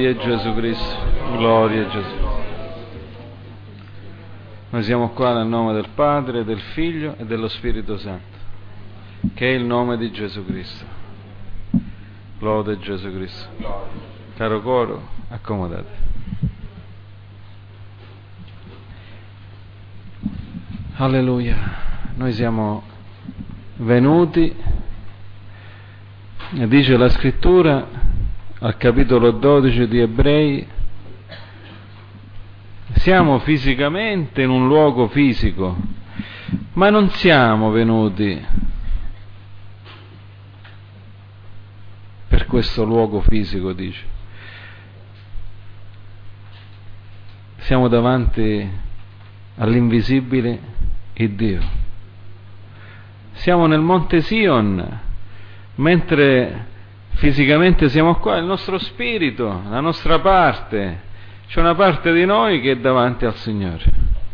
Gloria a Gesù Cristo, gloria a Gesù. Noi siamo qua nel nome del Padre, del Figlio e dello Spirito Santo, che è il nome di Gesù Cristo. Lode a Gesù Cristo. Caro coro, accomodate. Alleluia. Noi siamo venuti, dice la Scrittura al capitolo 12 di Ebrei, siamo fisicamente in un luogo fisico, ma non siamo venuti per questo luogo fisico, dice. Siamo davanti all'invisibile Dio. Siamo nel Monte Sion, mentre fisicamente siamo qua, il nostro spirito, la nostra parte, c'è una parte di noi che è davanti al Signore.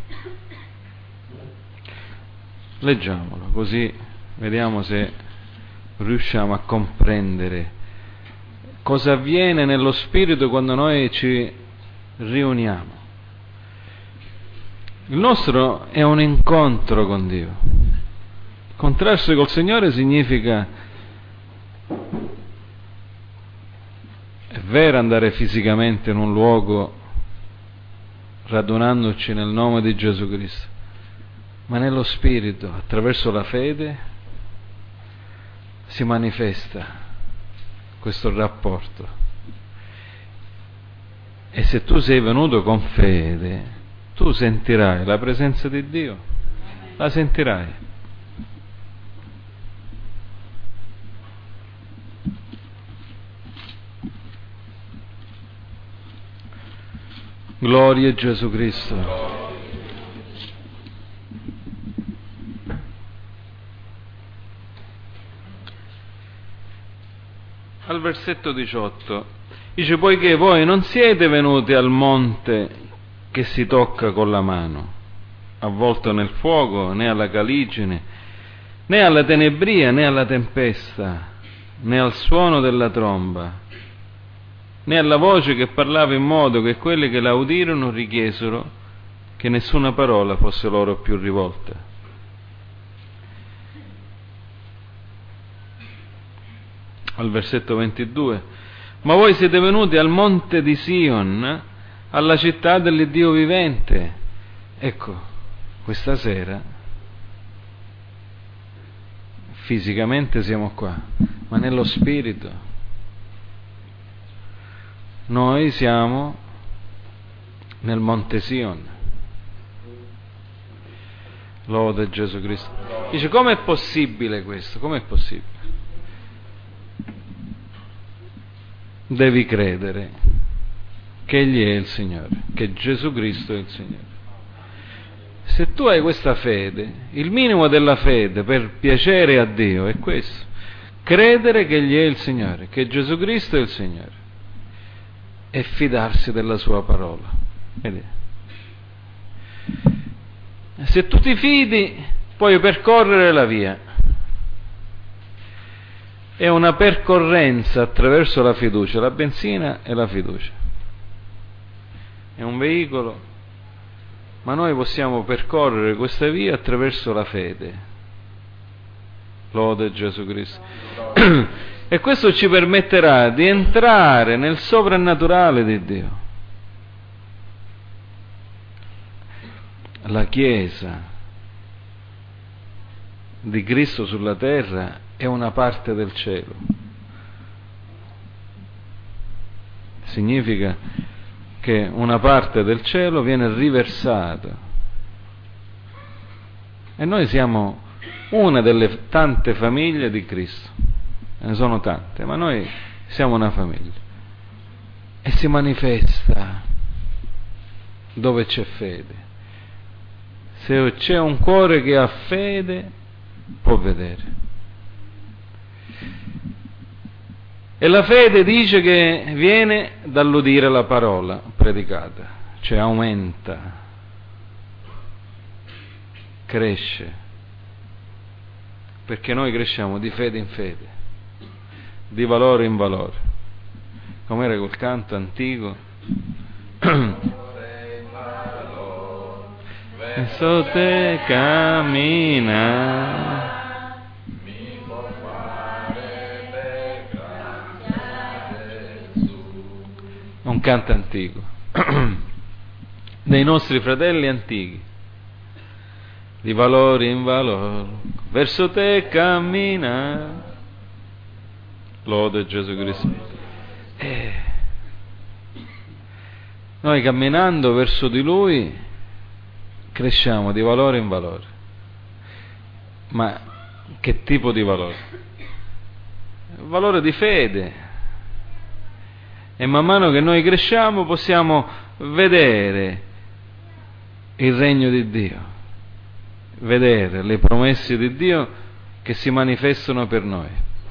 Leggiamolo, così vediamo se riusciamo a comprendere cosa avviene nello spirito quando noi ci riuniamo. Il nostro è un incontro con Dio. Incontrarsi col Signore significa, è vero, andare fisicamente in un luogo radunandoci nel nome di Gesù Cristo, ma nello Spirito, attraverso la fede, si manifesta questo rapporto. E se tu sei venuto con fede, tu sentirai la presenza di Dio, la sentirai. Gloria a Gesù Cristo. Al versetto 18 dice: poiché voi non siete venuti al monte che si tocca con la mano, avvolto nel fuoco, né alla caligine, né alla tenebria, né alla tempesta, né al suono della tromba, né alla voce che parlava in modo che quelli che la udirono richiesero che nessuna parola fosse loro più rivolta. Al versetto 22: ma voi siete venuti al monte di Sion, alla città dell'Iddio vivente. Ecco, questa sera fisicamente siamo qua, ma nello spirito noi siamo nel Monte Sion. Lode Gesù Cristo. Dice: com'è possibile questo? Com'è possibile? Devi credere che Egli è il Signore, che Gesù Cristo è il Signore. Se tu hai questa fede, il minimo della fede per piacere a Dio è questo: credere che Egli è il Signore, che Gesù Cristo è il Signore, e fidarsi della sua parola. Vedi? Se tu ti fidi, puoi percorrere la via. È una percorrenza attraverso la fiducia, la benzina e la fiducia. È un veicolo, ma noi possiamo percorrere questa via attraverso la fede. Lode Gesù Cristo. E questo ci permetterà di entrare nel soprannaturale di Dio. La Chiesa di Cristo sulla terra è una parte del cielo. Significa che una parte del cielo viene riversata. E noi siamo una delle tante famiglie di Cristo. Ne sono tante, ma noi siamo una famiglia. E si manifesta dove c'è fede. Se c'è un cuore che ha fede, può vedere. E la fede dice che viene dall'udire la parola predicata, cioè aumenta, cresce, perché noi cresciamo di fede in fede, di valore in valore. Com'era quel canto antico? Verso te cammina. Un canto antico dei nostri fratelli antichi, di valore in valore, verso te cammina. Lode Gesù Cristo. Noi camminando verso di Lui cresciamo di valore in valore. Ma che tipo di valore? Valore di fede. E man mano che noi cresciamo possiamo vedere il regno di Dio, vedere le promesse di Dio che si manifestano per noi.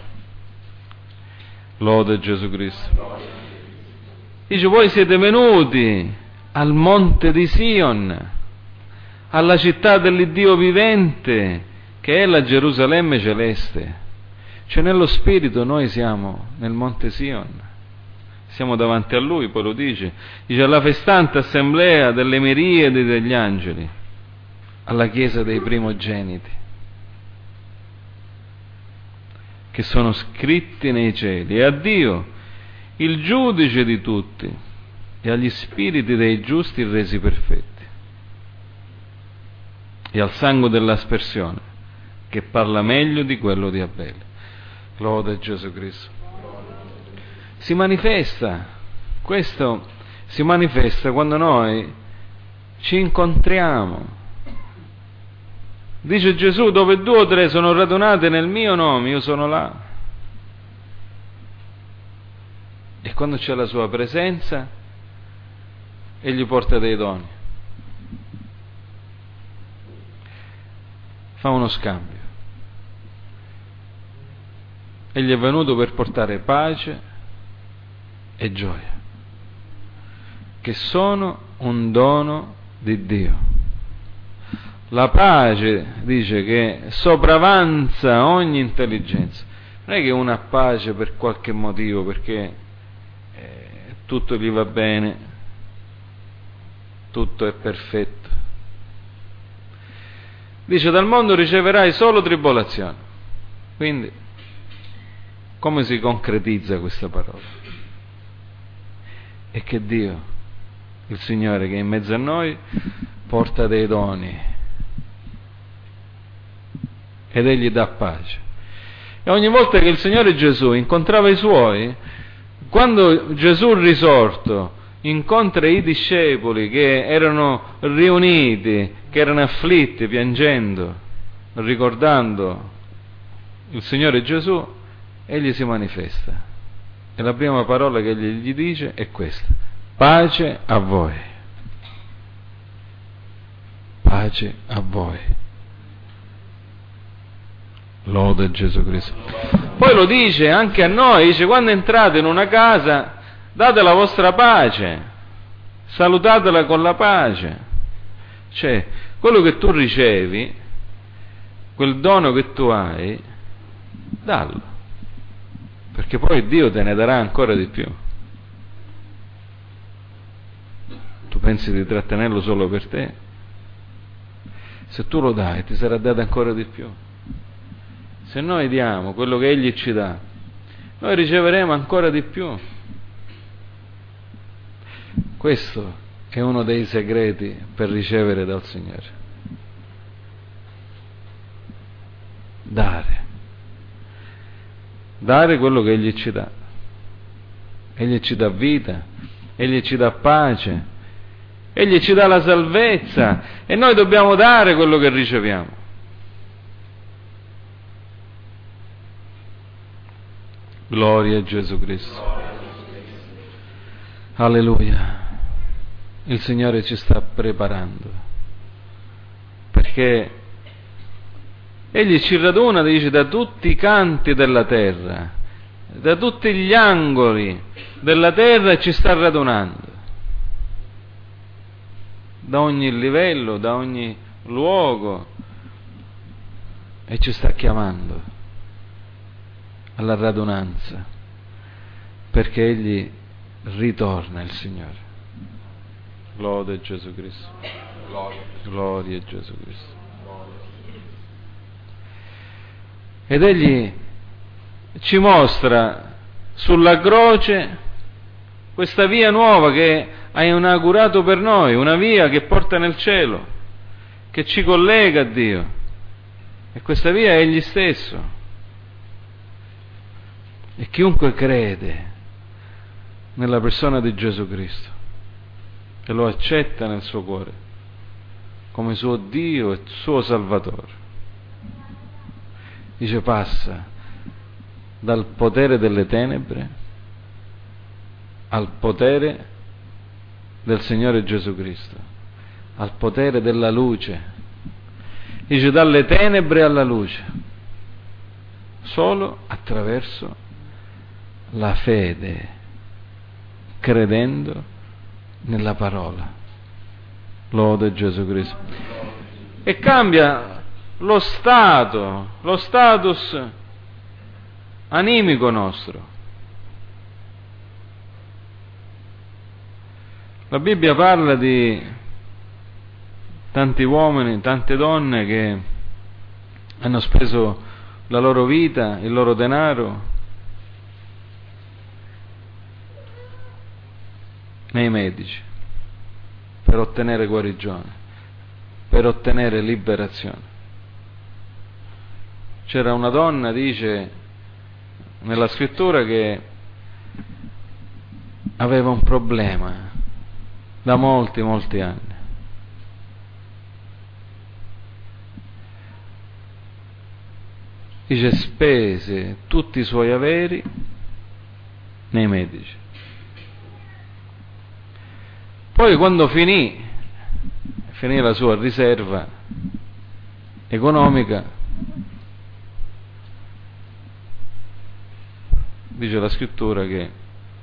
Lode Gesù Cristo. Dice, voi siete venuti al monte di Sion, alla città dell'Iddio vivente, che è la Gerusalemme celeste. Cioè nello spirito noi siamo nel monte Sion. Siamo davanti a Lui, poi lo dice alla festante assemblea delle miriadi degli angeli, alla chiesa dei primogeniti, che sono scritti nei cieli, e a Dio, il giudice di tutti, e agli spiriti dei giusti resi perfetti, e al sangue dell'aspersione, che parla meglio di quello di Abele. Lode Gesù Cristo. Si manifesta, questo si manifesta quando noi ci incontriamo. Dice Gesù, dove 2 o 3 sono radunate nel mio nome, io sono là. E quando c'è la sua presenza, egli porta dei doni. Fa uno scambio. Egli è venuto per portare pace e gioia, che sono un dono di Dio. La pace, dice, che sopravanza ogni intelligenza. Non è che uno ha pace per qualche motivo, perché tutto gli va bene, tutto è perfetto. Dice, dal mondo riceverai solo tribolazione. Quindi, come si concretizza questa parola? E che Dio, il Signore che è in mezzo a noi, porta dei doni ed Egli dà pace. E ogni volta che il Signore Gesù incontrava i Suoi, quando Gesù risorto incontra i discepoli che erano riuniti, che erano afflitti, piangendo, ricordando il Signore Gesù, Egli si manifesta. E la prima parola che gli dice è questa: pace a voi. Pace a voi. Lode Gesù Cristo. Poi lo dice anche a noi, dice, quando entrate in una casa, date la vostra pace, salutatela con la pace. Cioè, quello che tu ricevi, quel dono che tu hai, dallo. Perché poi Dio te ne darà ancora di più. Tu pensi di trattenerlo solo per te? Se tu lo dai, ti sarà dato ancora di più. Se noi diamo quello che Egli ci dà, noi riceveremo ancora di più. Questo è uno dei segreti per ricevere dal Signore. Dare. Dare quello che Egli ci dà. Egli ci dà vita, Egli ci dà pace, Egli ci dà la salvezza, e noi dobbiamo dare quello che riceviamo. Gloria a Gesù Cristo. Alleluia. Il Signore ci sta preparando, perché Egli ci raduna, dice, da tutti i canti della terra, da tutti gli angoli della terra, ci sta radunando, da ogni livello, da ogni luogo, e ci sta chiamando alla radunanza, perché Egli ritorna il Signore. Lode Gesù Cristo. Gloria a Gesù Cristo. Ed Egli ci mostra sulla croce questa via nuova che ha inaugurato per noi, una via che porta nel cielo, che ci collega a Dio. E questa via è Egli stesso. E chiunque crede nella persona di Gesù Cristo e lo accetta nel suo cuore come suo Dio e suo Salvatore, dice, passa dal potere delle tenebre al potere del Signore Gesù Cristo, al potere della luce. Dice, dalle tenebre alla luce, solo attraverso la fede, credendo nella parola. Lode Gesù Cristo. E cambia lo status animico nostro. La Bibbia parla di tanti uomini, tante donne che hanno speso la loro vita, il loro denaro nei medici per ottenere guarigione, per ottenere liberazione. C'era una donna, dice nella scrittura, che aveva un problema da molti anni. Dice, spese tutti i suoi averi nei medici. Poi quando finì la sua riserva economica, dice la scrittura che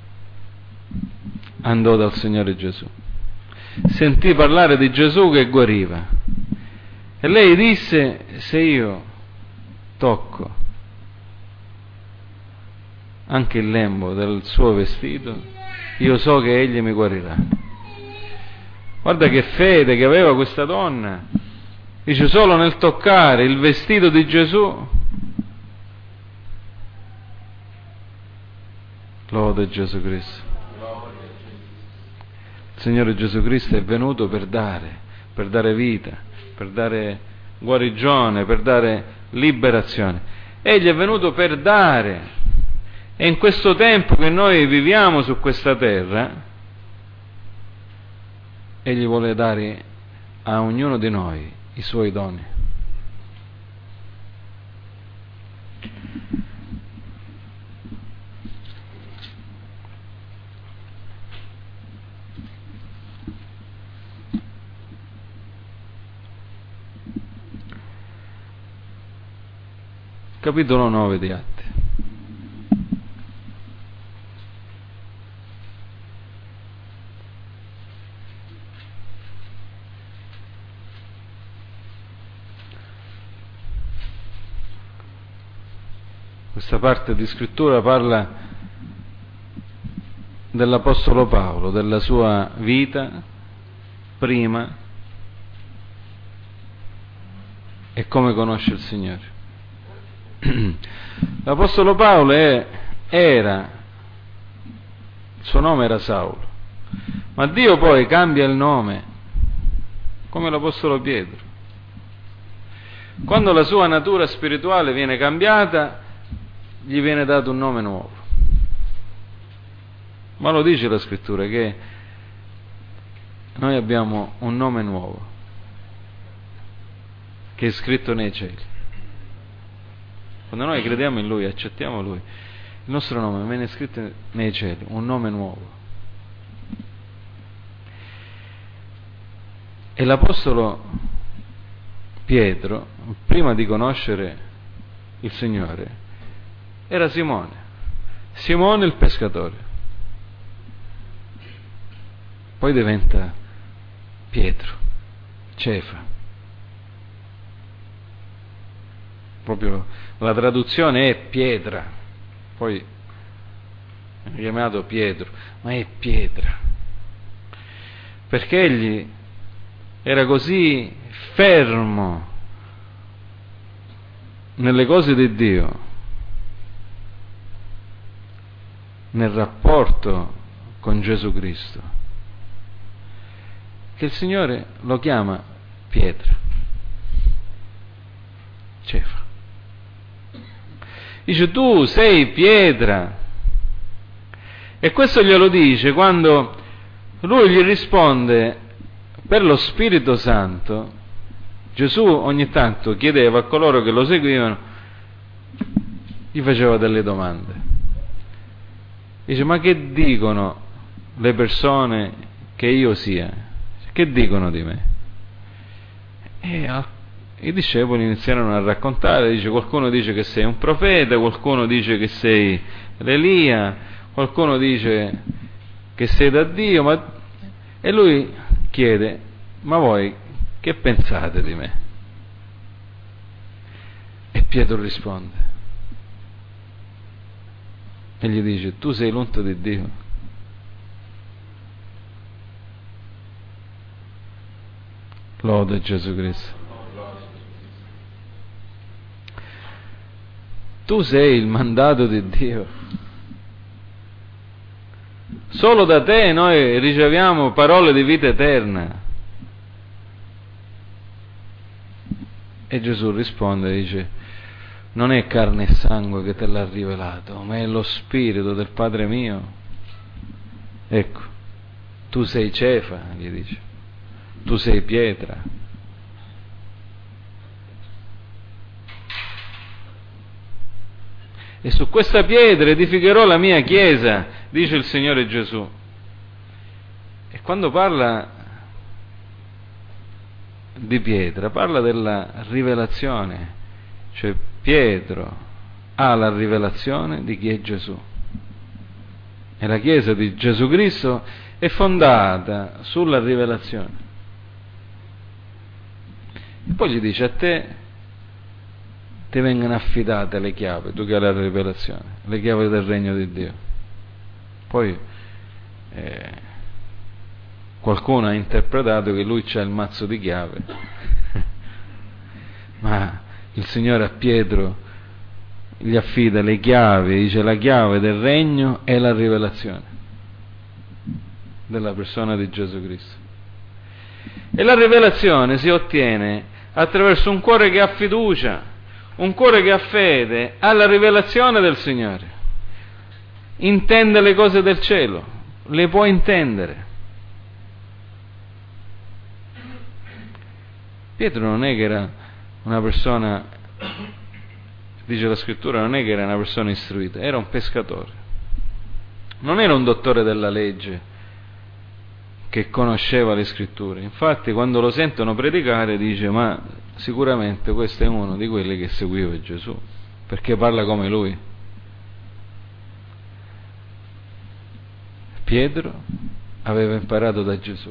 andò dal Signore Gesù, sentì parlare di Gesù che guariva, e lei disse, se io tocco anche il lembo del suo vestito, io so che Egli mi guarirà. Guarda che fede che aveva questa donna. Dice, solo nel toccare il vestito di Gesù. Lode Gesù Cristo. Il Signore Gesù Cristo è venuto per dare vita, per dare guarigione, per dare liberazione. Egli è venuto per dare. E in questo tempo che noi viviamo su questa terra, Egli vuole dare a ognuno di noi i suoi doni. Capitolo 9 di Atti. Questa parte di scrittura parla dell'Apostolo Paolo, della sua vita prima e come conosce il Signore. L'Apostolo Paolo il suo nome era Saulo, ma Dio poi cambia il nome, come l'Apostolo Pietro. Quando la sua natura spirituale viene cambiata, gli viene dato un nome nuovo. Ma lo dice la scrittura che noi abbiamo un nome nuovo che è scritto nei cieli. Quando noi crediamo in Lui, accettiamo Lui, il nostro nome viene scritto nei cieli, un nome nuovo. E l'Apostolo Pietro, prima di conoscere il Signore, era Simone il pescatore. Poi diventa Pietro, Cefa. Proprio la traduzione è pietra, poi chiamato Pietro, ma è pietra, perché egli era così fermo nelle cose di Dio, nel rapporto con Gesù Cristo, che il Signore lo chiama pietra, Cefa. Dice: tu sei pietra. E questo glielo dice quando lui gli risponde per lo Spirito Santo. Gesù ogni tanto chiedeva a coloro che lo seguivano, gli faceva delle domande. Dice: ma che dicono le persone che io sia? Che dicono di me? E i discepoli iniziarono a raccontare. Dice: qualcuno dice che sei un profeta, qualcuno dice che sei l'Elia, qualcuno dice che sei da Dio, e lui chiede: ma voi che pensate di me? E Pietro risponde e gli dice: tu sei l'unto di Dio. Lode Gesù Cristo. Tu sei il mandato di Dio. Solo da te noi riceviamo parole di vita eterna. E Gesù risponde e dice: non è carne e sangue che te l'ha rivelato, ma è lo Spirito del Padre mio. Ecco, tu sei Cefa, gli dice, tu sei pietra. E su questa pietra edificherò la mia chiesa, dice il Signore Gesù. E quando parla di pietra, parla della rivelazione, cioè Pietro ha la rivelazione di chi è Gesù. E la Chiesa di Gesù Cristo è fondata sulla rivelazione. E poi gli dice: a te ti vengono affidate le chiavi, tu che hai la rivelazione, le chiavi del regno di Dio. Poi qualcuno ha interpretato che lui c'ha il mazzo di chiave, ma il Signore a Pietro gli affida le chiavi, dice: la chiave del regno è la rivelazione della persona di Gesù Cristo. E la rivelazione si ottiene attraverso un cuore che ha fiducia, un cuore che ha fede alla rivelazione del Signore. Intende le cose del cielo, le può intendere. Pietro non è che era una persona, dice la scrittura, non è che era una persona istruita, era un pescatore. Non era un dottore della legge che conosceva le scritture. Infatti quando lo sentono predicare dice: ma sicuramente questo è uno di quelli che seguiva Gesù, perché parla come lui. Pietro aveva imparato da Gesù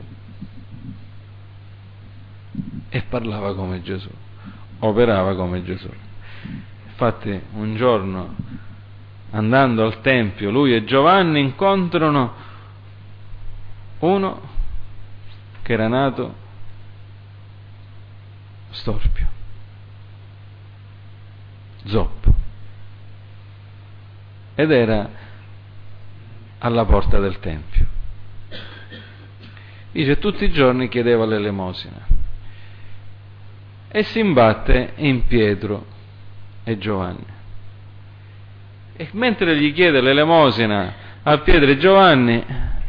e parlava come Gesù, operava come Gesù. Infatti un giorno, andando al Tempio, lui e Giovanni incontrano uno che era nato storpio, zoppo, ed era alla porta del Tempio. Dice: tutti i giorni chiedeva l'elemosina e si imbatte in Pietro e Giovanni. E mentre gli chiede l'elemosina a Pietro e Giovanni,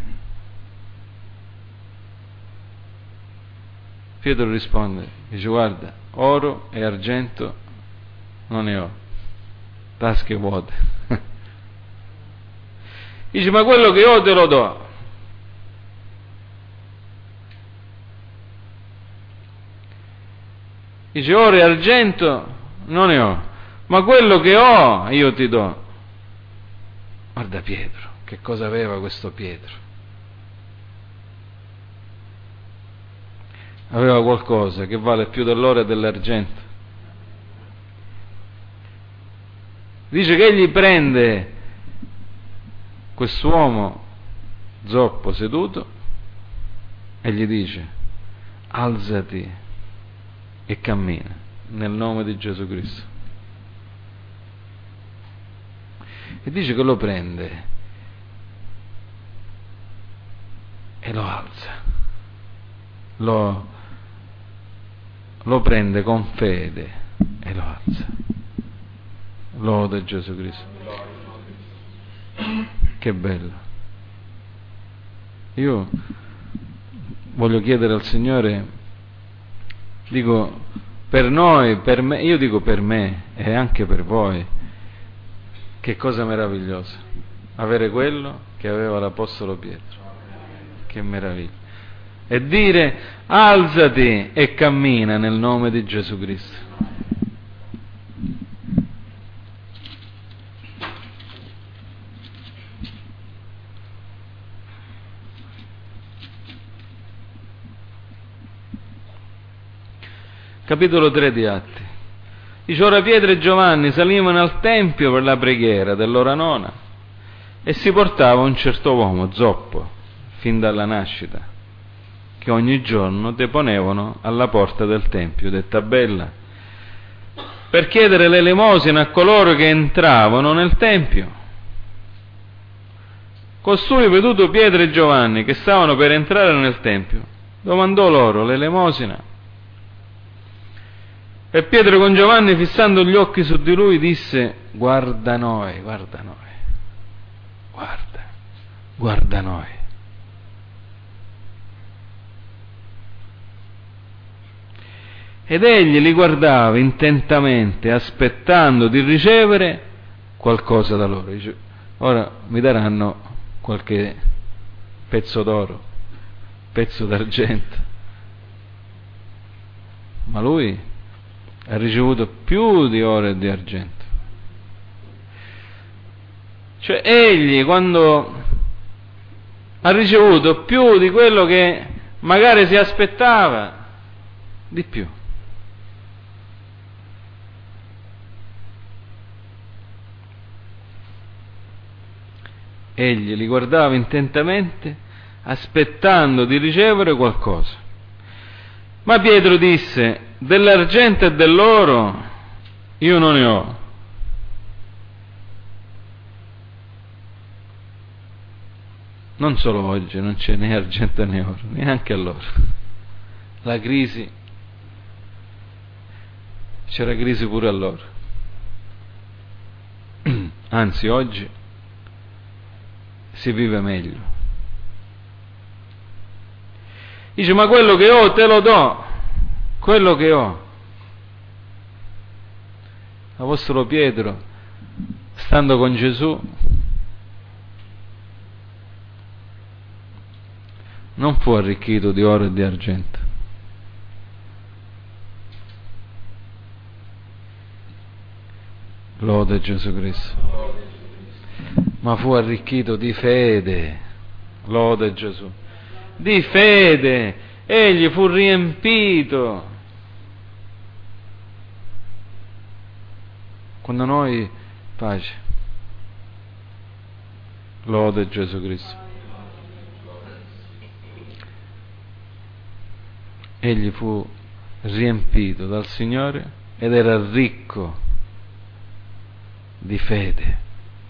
Pietro risponde, dice: guarda, oro e argento non ne ho, tasche vuote. Dice: ma quello che ho te lo do. Dice: oro e argento non ne ho, ma quello che ho io ti do. Guarda Pietro, che cosa aveva questo Pietro? Aveva qualcosa che vale più dell'oro e dell'argento. Dice che egli prende quest'uomo zoppo seduto e gli dice: alzati e cammina nel nome di Gesù Cristo. E dice che lo prende e lo alza, lo prende con fede e lo alza. Lode Gesù Cristo. Che bello. Io voglio chiedere al Signore, dico per noi, per me, io dico per me e anche per voi, che cosa meravigliosa avere quello che aveva l'Apostolo Pietro. Che meraviglia. E dire: alzati e cammina nel nome di Gesù Cristo. Capitolo 3 di Atti. Dice: ora Pietro e Giovanni salivano al Tempio per la preghiera dell'ora nona e si portava un certo uomo zoppo fin dalla nascita, che ogni giorno deponevano alla porta del Tempio, detta Bella, per chiedere l'elemosina a coloro che entravano nel Tempio. Costui, veduto Pietro e Giovanni che stavano per entrare nel Tempio, domandò loro l'elemosina. E Pietro con Giovanni, fissando gli occhi su di lui, disse: guarda noi, guarda noi, guarda noi. Ed egli li guardava intentamente, aspettando di ricevere qualcosa da loro. Dice: ora mi daranno qualche pezzo d'oro, pezzo d'argento. Ma lui ha ricevuto più di oro e di argento. Cioè egli, quando ha ricevuto più di quello che magari si aspettava, di più. Egli li guardava intentamente, aspettando di ricevere qualcosa. Ma Pietro disse: dell'argento e dell'oro io non ne ho. Non solo oggi non c'è né argento né oro, neanche allora. La crisi, c'era crisi pure allora. Anzi, oggi si vive meglio. Dice: ma quello che ho te lo do, quello che ho. L'Apostolo Pietro, stando con Gesù, non fu arricchito di oro e di argento. Lode Gesù Cristo. Ma fu arricchito di fede. Lode Gesù. Di fede. Egli fu riempito. Quando noi, pace. Lode Gesù Cristo. Egli fu riempito dal Signore ed era ricco di fede.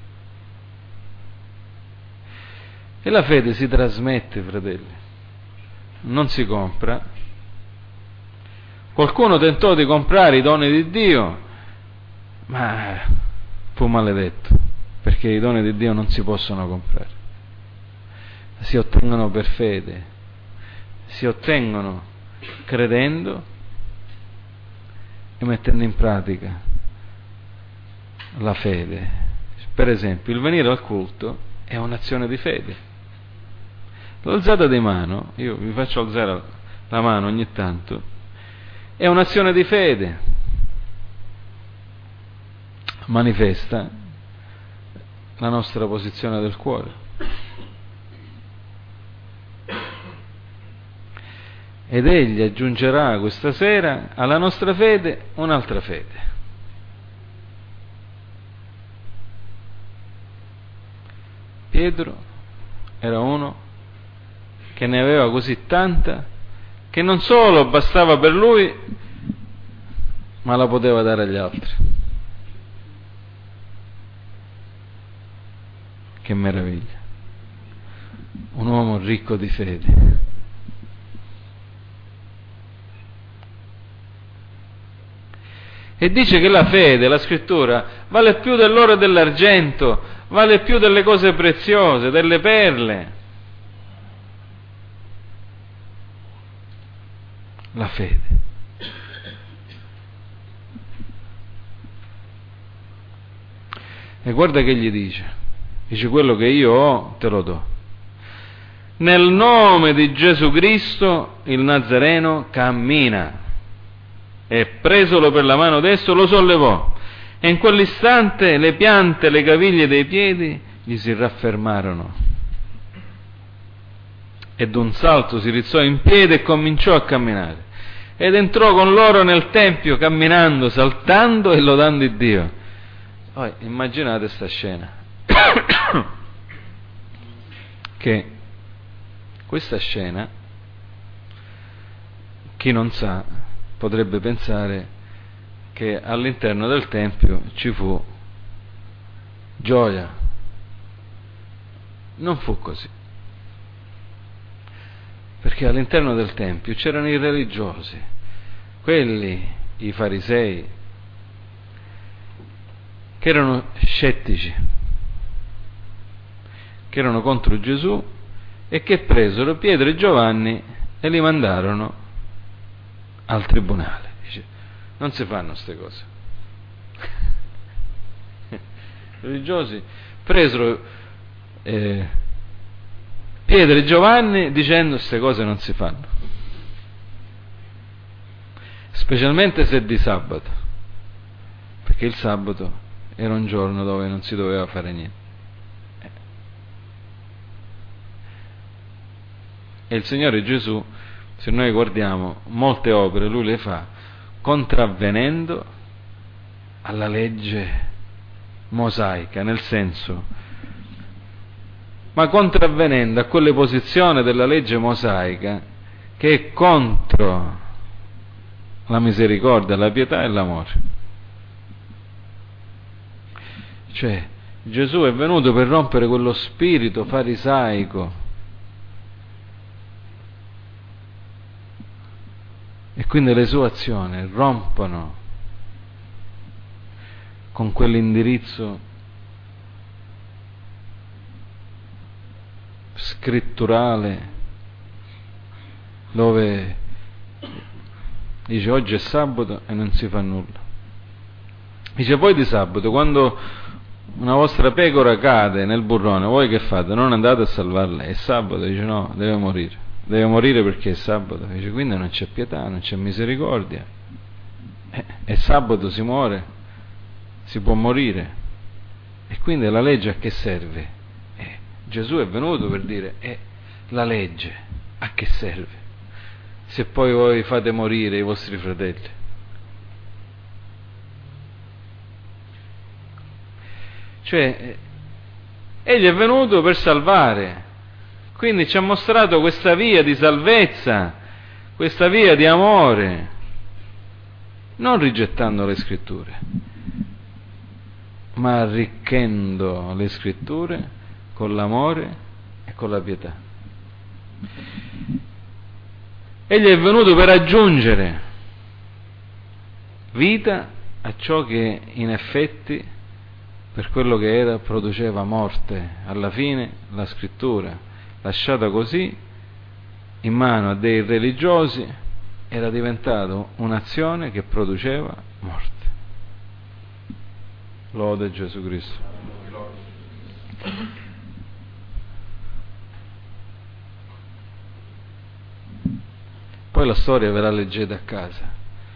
E la fede si trasmette, fratelli, non si compra. Qualcuno tentò di comprare i doni di Dio, ma fu maledetto, perché i doni di Dio non si possono comprare. Si ottengono per fede, si ottengono credendo e mettendo in pratica la fede. Per esempio, il venire al culto è un'azione di fede. L'alzata di mano, io vi faccio alzare la mano ogni tanto, è un'azione di fede. Manifesta la nostra posizione del cuore. Ed egli aggiungerà questa sera alla nostra fede un'altra fede. Pietro era uno che ne aveva così tanta che non solo bastava per lui, ma la poteva dare agli altri. Che meraviglia! Un uomo ricco di fede. E dice che la fede, la scrittura, vale più dell'oro e dell'argento, vale più delle cose preziose, delle perle. La fede. E guarda che gli dice. Dice: quello che io ho te lo do. Nel nome di Gesù Cristo il Nazareno cammina. E presolo per la mano destra lo sollevò, e in quell'istante le piante, le caviglie dei piedi gli si raffermarono, e d'un salto si rizzò in piedi e cominciò a camminare, ed entrò con loro nel tempio camminando, saltando e lodando il Dio. Poi immaginate sta scena che questa scena, chi non sa potrebbe pensare che all'interno del Tempio ci fu gioia. Non fu così, perché all'interno del Tempio c'erano i religiosi, quelli, i farisei, che erano scettici, che erano contro Gesù e che presero Pietro e Giovanni e li mandarono al tribunale. Dice: non si fanno queste cose. I religiosi presero Pietro e Giovanni dicendo: queste cose non si fanno, specialmente se è di sabato, perché il sabato era un giorno dove non si doveva fare niente. E il Signore Gesù, se noi guardiamo molte opere, lui le fa contravvenendo alla legge mosaica, nel senso, ma contravvenendo a quelle posizioni della legge mosaica che è contro la misericordia, la pietà e l'amore. Cioè, Gesù è venuto per rompere quello spirito farisaico, e quindi le sue azioni rompono con quell'indirizzo scritturale dove dice: oggi è sabato e non si fa nulla. Dice: voi di sabato, quando una vostra pecora cade nel burrone, voi che fate? Non andate a salvarla, è sabato? Dice: no, deve morire perché è sabato. Dice: quindi non c'è pietà, non c'è misericordia, è sabato, si muore, si può morire, e quindi la legge a che serve? Gesù è venuto per dire: la legge a che serve se poi voi fate morire i vostri fratelli? Cioè, egli è venuto per salvare, quindi ci ha mostrato questa via di salvezza, questa via di amore, non rigettando le scritture, ma arricchendo le scritture con l'amore e con la pietà. Egli è venuto per aggiungere vita a ciò che in effetti, per quello che era, produceva morte. Alla fine la scrittura, lasciata così in mano a dei religiosi, era diventata un'azione che produceva morte. Lode Gesù Cristo. Poi la storia ve la leggete a casa,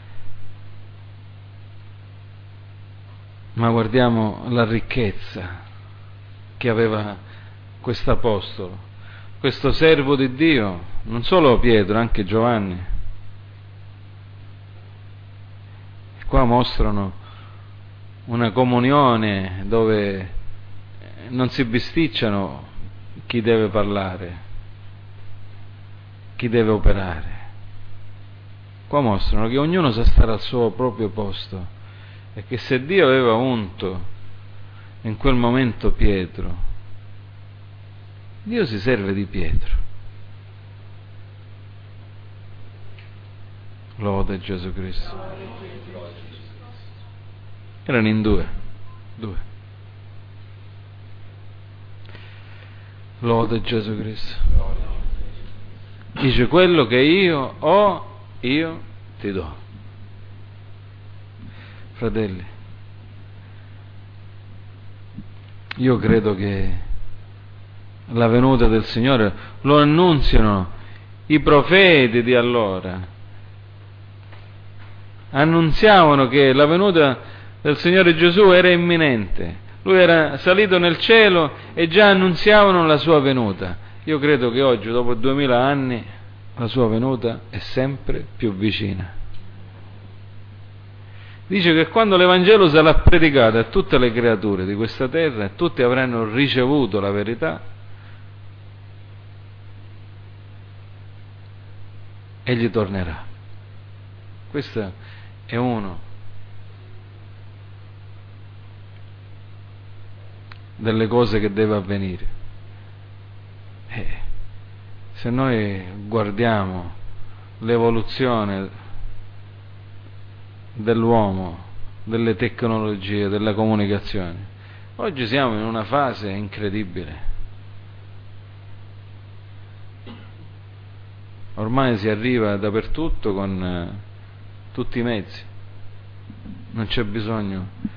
ma guardiamo la ricchezza che aveva quest'apostolo, questo servo di Dio, non solo Pietro, anche Giovanni. E qua mostrano una comunione dove non si bisticciano chi deve parlare, chi deve operare. Qua mostrano che ognuno sa stare al suo proprio posto e che se Dio aveva unto in quel momento Pietro, Dio si serve di Pietro. Lode Gesù Cristo. Erano in due. Lode Gesù Cristo. Dice: quello che io ho, io ti do. Fratelli, io credo che la venuta del Signore lo annunziano i profeti di allora. Annunziavano che la venuta del Signore Gesù era imminente. Lui era salito nel cielo e già annunziavano la sua venuta. Io credo che oggi, dopo 2000 anni, la sua venuta è sempre più vicina. Dice che quando l'Evangelo sarà predicato a tutte le creature di questa terra e tutti avranno ricevuto la verità, egli tornerà. Questo è uno delle cose che deve avvenire. Se noi guardiamo l'evoluzione dell'uomo, delle tecnologie, della comunicazione, oggi siamo in una fase incredibile. Ormai si arriva dappertutto con tutti i mezzi, non c'è bisogno.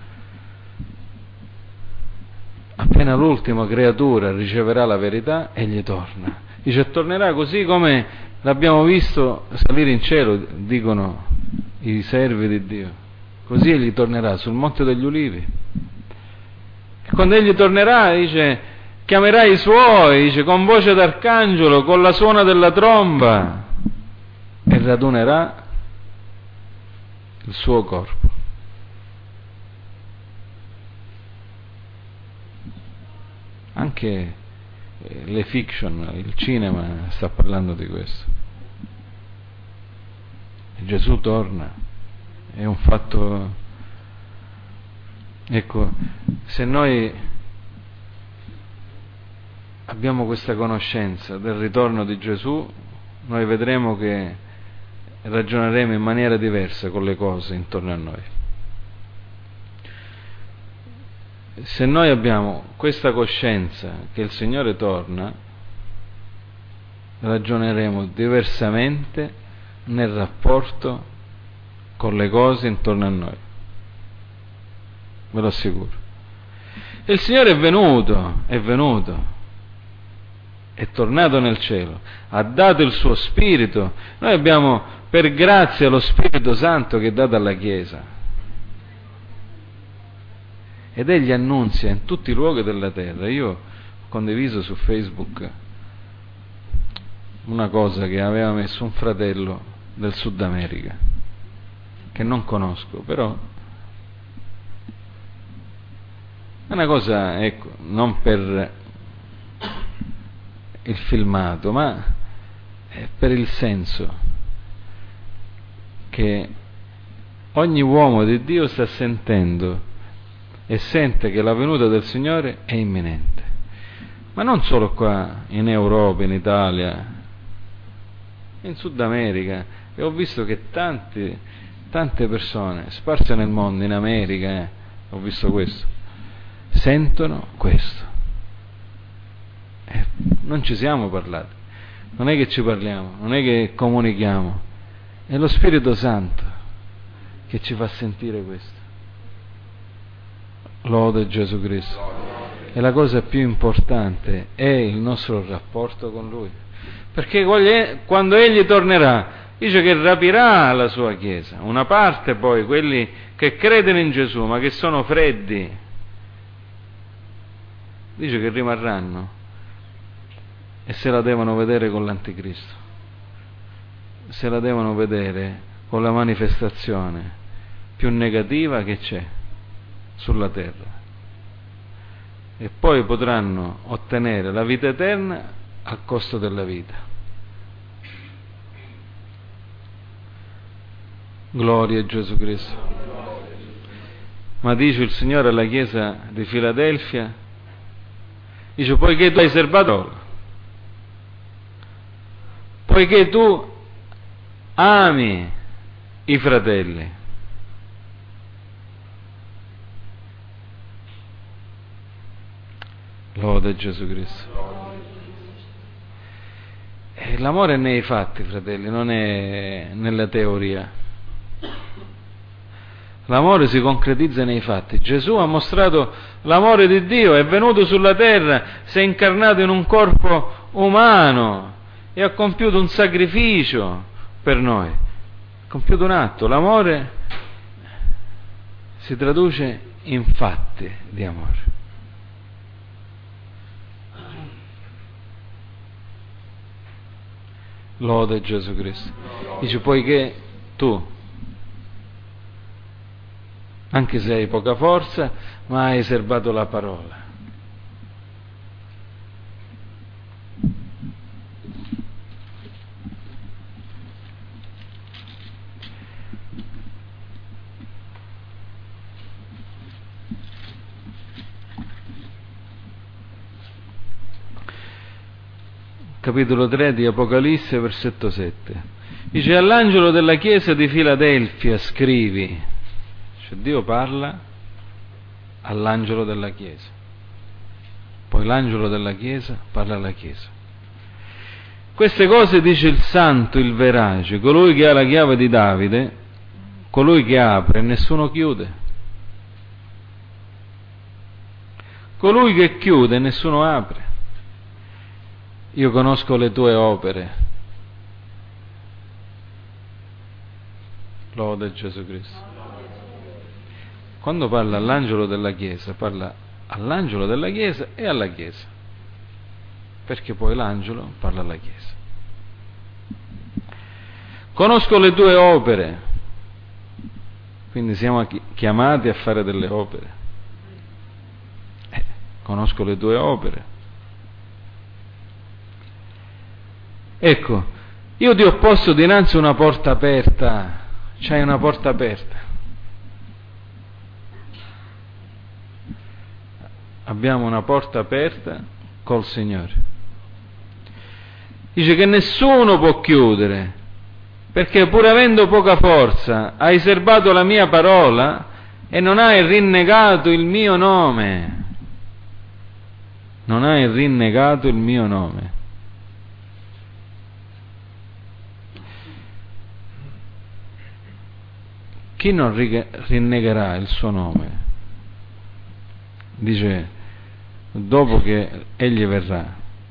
Appena l'ultima creatura riceverà la verità, egli torna. Dice: tornerà così come l'abbiamo visto salire in cielo, dicono i servi di Dio. Così egli tornerà sul Monte degli Ulivi. E quando egli tornerà, dice, chiamerà i suoi, dice, con voce d'arcangelo, con la suona della tromba, e radunerà il suo corpo. Anche le fiction, il cinema sta parlando di questo. Gesù torna, è un fatto. Ecco, se noi abbiamo questa conoscenza del ritorno di Gesù, noi vedremo che ragioneremo in maniera diversa con le cose intorno a noi. Se noi abbiamo questa coscienza che il Signore torna, ragioneremo diversamente nel rapporto con le cose intorno a noi. Ve lo assicuro. E il Signore è venuto, è tornato nel cielo, ha dato il suo Spirito. Noi abbiamo per grazia lo Spirito Santo che è dato alla Chiesa. Ed egli annunzia in tutti i luoghi della terra. Io ho condiviso su Facebook una cosa che aveva messo un fratello del Sud America, che non conosco, però è una cosa, ecco, non per il filmato, ma per il senso che ogni uomo di Dio sta sentendo e sente che la venuta del Signore è imminente, ma non solo qua in Europa, in Italia, in Sud America. E ho visto che tante persone sparse nel mondo, in America, ho visto questo, sentono questo. Non ci siamo parlati, non è che ci parliamo, non è che comunichiamo, è lo Spirito Santo che ci fa sentire questo. Lode Gesù Cristo. E la cosa più importante è il nostro rapporto con Lui, perché quando Egli tornerà, dice che rapirà la sua Chiesa, una parte poi, quelli che credono in Gesù ma che sono freddi, dice che rimarranno e se la devono vedere con l'Anticristo, se la devono vedere con la manifestazione più negativa che c'è sulla terra. e poi potranno ottenere la vita eterna a costo della vita. Gloria a Gesù Cristo. Ma dice il Signore alla Chiesa di Filadelfia, dice: poiché tu hai serbato, poiché tu ami i fratelli, lode Gesù Cristo. E l'amore è nei fatti, fratelli, non è nella teoria. L'amore si concretizza nei fatti. Gesù ha mostrato l'amore di Dio, è venuto sulla terra, si è incarnato in un corpo umano e ha compiuto un sacrificio per noi, ha compiuto un atto. L'amore si traduce in fatti di amore. Lode Gesù Cristo. Dice: poiché tu, anche se hai poca forza, ma hai serbato la parola. Capitolo 3 di Apocalisse, versetto 7. Dice: all'angelo della chiesa di Filadelfia scrivi. Cioè Dio parla all'angelo della Chiesa, poi l'angelo della Chiesa parla alla Chiesa. Queste cose dice il santo, il verace, colui che ha la chiave di Davide, colui che apre e nessuno chiude, colui che chiude e nessuno apre. Io conosco le tue opere. Lode Gesù Cristo. Quando parla all'angelo della Chiesa, parla all'angelo della Chiesa e alla Chiesa, perché poi l'angelo parla alla Chiesa. Conosco le tue opere, quindi siamo chiamati a fare delle opere. Conosco le tue opere. Ecco, io ti ho posto dinanzi una porta aperta, c'hai una porta aperta. Abbiamo una porta aperta col Signore. Dice che nessuno può chiudere, perché pur avendo poca forza hai serbato la mia parola e non hai rinnegato il mio nome. Non hai rinnegato il mio nome. Chi non rinnegherà il suo nome? Dice, dopo che egli verrà,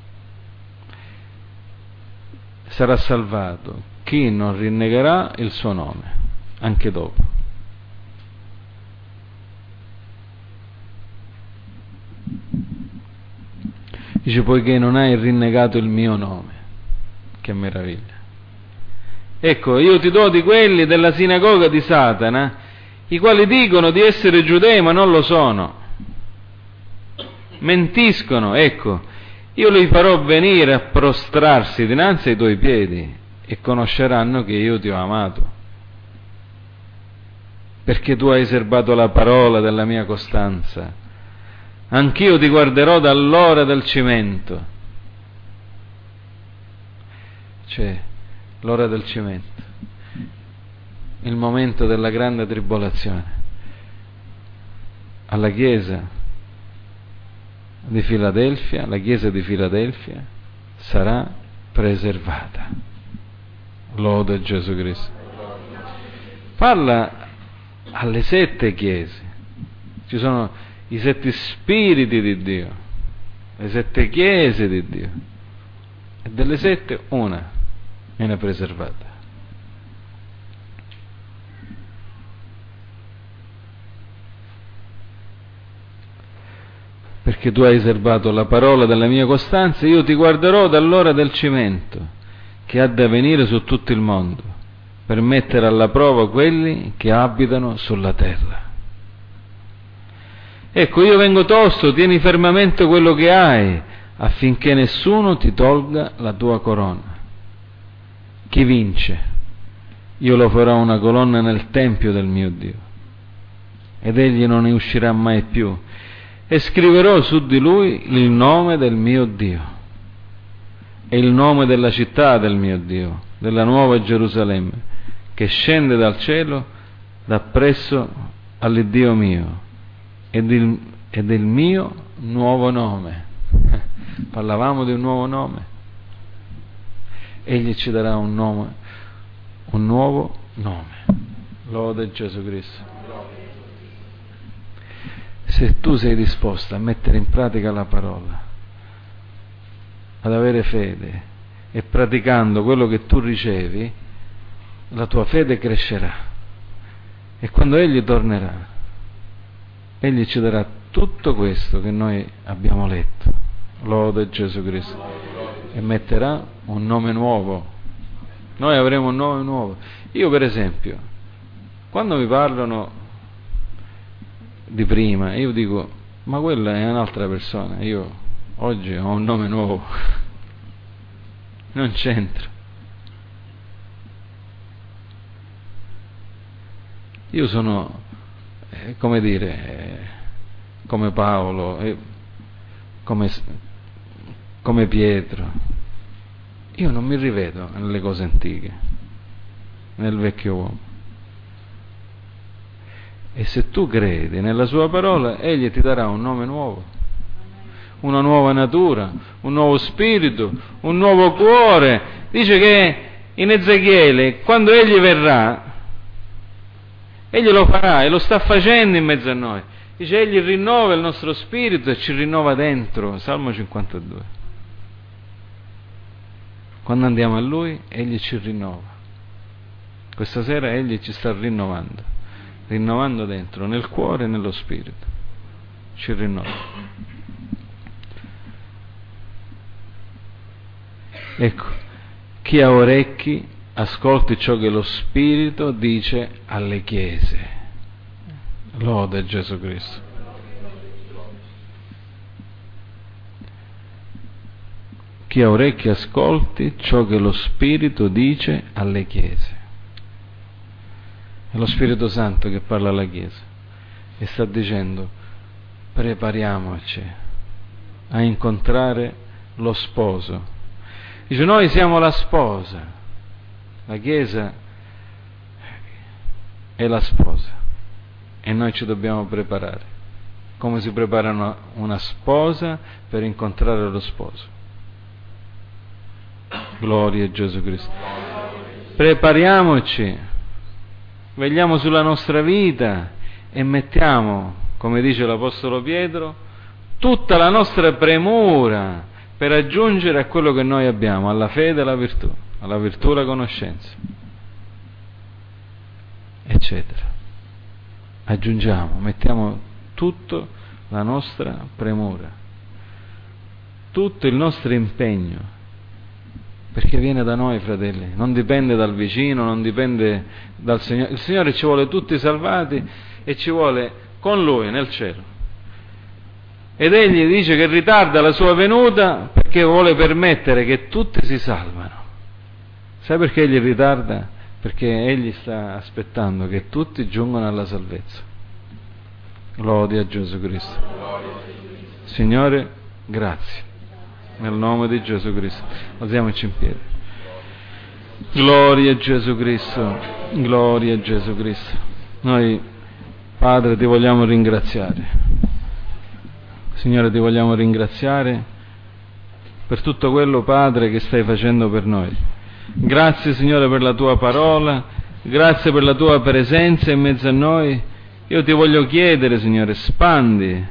sarà salvato chi non rinnegherà il suo nome, anche dopo. Dice: poiché non hai rinnegato il mio nome. Che meraviglia. Ecco, io ti do di quelli della sinagoga di Satana, i quali dicono di essere giudei ma non lo sono. Mentiscono. Ecco, io li farò venire a prostrarsi dinanzi ai tuoi piedi e conosceranno che io ti ho amato, perché tu hai serbato la parola della mia costanza. Anch'io ti guarderò dall'ora del cimento. Cioè, l'ora del cimento, il momento della grande tribolazione. Alla Chiesa di Filadelfia, la Chiesa di Filadelfia sarà preservata. Lode Gesù Cristo. Parla alle 7 chiese. Ci sono i 7 spiriti di Dio, le 7 chiese di Dio, e delle 7 una viene preservata. Perché tu hai serbato la parola della mia costanza, io ti guarderò dall'ora del cimento che ha da venire su tutto il mondo, per mettere alla prova quelli che abitano sulla terra. Ecco, io vengo tosto, tieni fermamente quello che hai, affinché nessuno ti tolga la tua corona. Chi vince? Io lo farò una colonna nel tempio del mio Dio, ed egli non ne uscirà mai più, e scriverò su di lui il nome del mio Dio e il nome della città del mio Dio, della nuova Gerusalemme, che scende dal cielo dappresso all'Iddio mio, ed il mio nuovo nome. Parlavamo di un nuovo nome. Egli ci darà un nome, un nuovo nome. Lode Gesù Cristo. Se tu sei disposto a mettere in pratica la parola, ad avere fede e praticando quello che tu ricevi, la tua fede crescerà, e quando Egli tornerà, Egli ci darà tutto questo che noi abbiamo letto. Lode Gesù Cristo. E metterà un nome nuovo. Noi avremo un nome nuovo. Io, per esempio, quando mi parlano di prima, io dico: ma quella è un'altra persona, io oggi ho un nome nuovo. Non c'entro. Io sono, come dire, come Paolo, come Pietro. Io non mi rivedo nelle cose antiche, nel vecchio uomo. E se tu credi nella sua parola, Egli ti darà un nome nuovo, una nuova natura, un nuovo spirito, un nuovo cuore. Dice che in Ezechiele, quando Egli verrà, Egli lo farà e lo sta facendo in mezzo a noi. Dice: Egli rinnova il nostro spirito e ci rinnova dentro. Salmo 52. Quando andiamo a Lui, Egli ci rinnova. Questa sera Egli ci sta rinnovando dentro, nel cuore e nello spirito. Ci rinnova. Ecco, chi ha orecchi ascolti ciò che lo Spirito dice alle chiese. Lode Gesù Cristo. Chi ha orecchi ascolti ciò che lo Spirito dice alle chiese. È lo Spirito Santo che parla alla Chiesa e sta dicendo: prepariamoci a incontrare lo sposo. Dice: noi siamo la sposa, la Chiesa è la sposa e noi ci dobbiamo preparare, come si prepara una sposa per incontrare lo sposo. Gloria a Gesù Cristo. Prepariamoci, vegliamo sulla nostra vita e mettiamo, come dice l'Apostolo Pietro, tutta la nostra premura per aggiungere a quello che noi abbiamo, alla fede e alla virtù la conoscenza, eccetera. Aggiungiamo, mettiamo tutta la nostra premura, tutto il nostro impegno, perché viene da noi, fratelli, non dipende dal vicino, non dipende dal Signore. Il Signore ci vuole tutti salvati e ci vuole con Lui nel cielo. Ed Egli dice che ritarda la sua venuta perché vuole permettere che tutti si salvano. Sai perché Egli ritarda? Perché Egli sta aspettando che tutti giungano alla salvezza. Gloria a Gesù Cristo. Signore, grazie. Nel nome di Gesù Cristo. Alziamoci in piedi. Gloria a Gesù Cristo. Gloria a Gesù Cristo. Noi, Padre, ti vogliamo ringraziare. Signore, ti vogliamo ringraziare per tutto quello, Padre, che stai facendo per noi. Grazie, Signore, per la tua parola, grazie per la tua presenza in mezzo a noi. Io ti voglio chiedere, Signore, spandi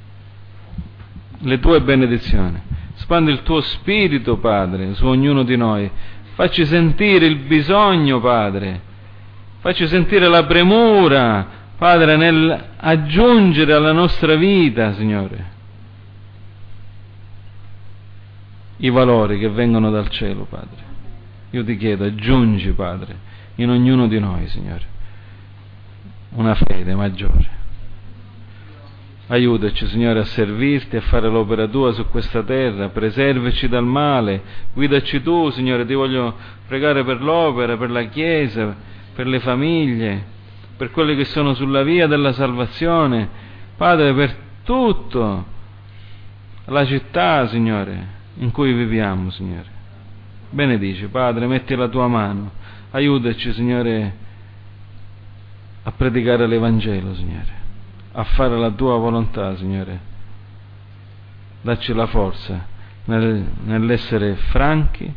le tue benedizioni, spandi il tuo spirito, Padre, su ognuno di noi. Facci sentire il bisogno, Padre, facci sentire la premura, Padre, nel aggiungere alla nostra vita, Signore, i valori che vengono dal cielo, Padre. Io ti chiedo, aggiungi, Padre, in ognuno di noi, Signore, una fede maggiore. Aiutaci, Signore, a servirti, a fare l'opera tua su questa terra, preservaci dal male, guidaci tu, Signore. Ti voglio pregare per l'opera, per la Chiesa, per le famiglie, per quelli che sono sulla via della salvazione, Padre, per tutto la città, Signore, in cui viviamo, Signore. Benedici, Padre, metti la tua mano, aiutaci, Signore, a predicare l'Evangelo, Signore, a fare la tua volontà, Signore. Dacci la forza nell'essere franchi,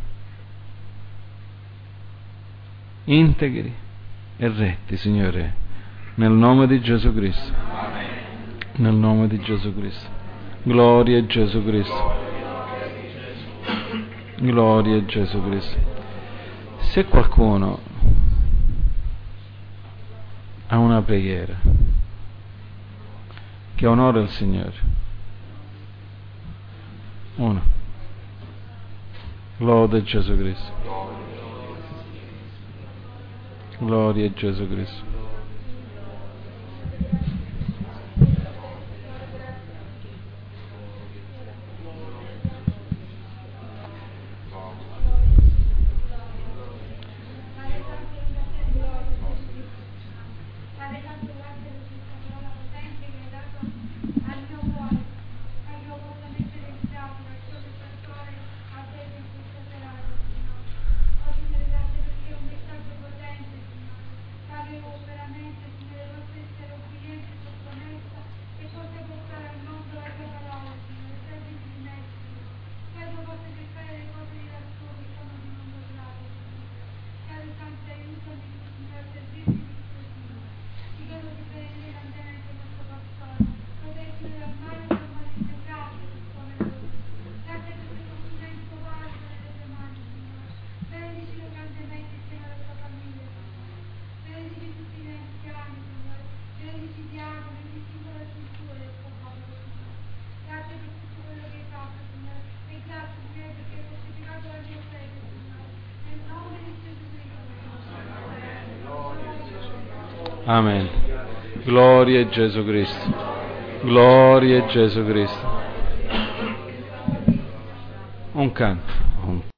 integri e retti, Signore, nel nome di Gesù Cristo. Nel nome di Gesù Cristo. Gloria a Gesù Cristo. Gloria a Gesù Cristo. Se qualcuno ha una preghiera che onora il Signore, uno, lode Gesù Cristo. Gloria a Gesù Cristo. Amen. Gloria a Gesù Cristo. Gloria a Gesù Cristo. Un canto.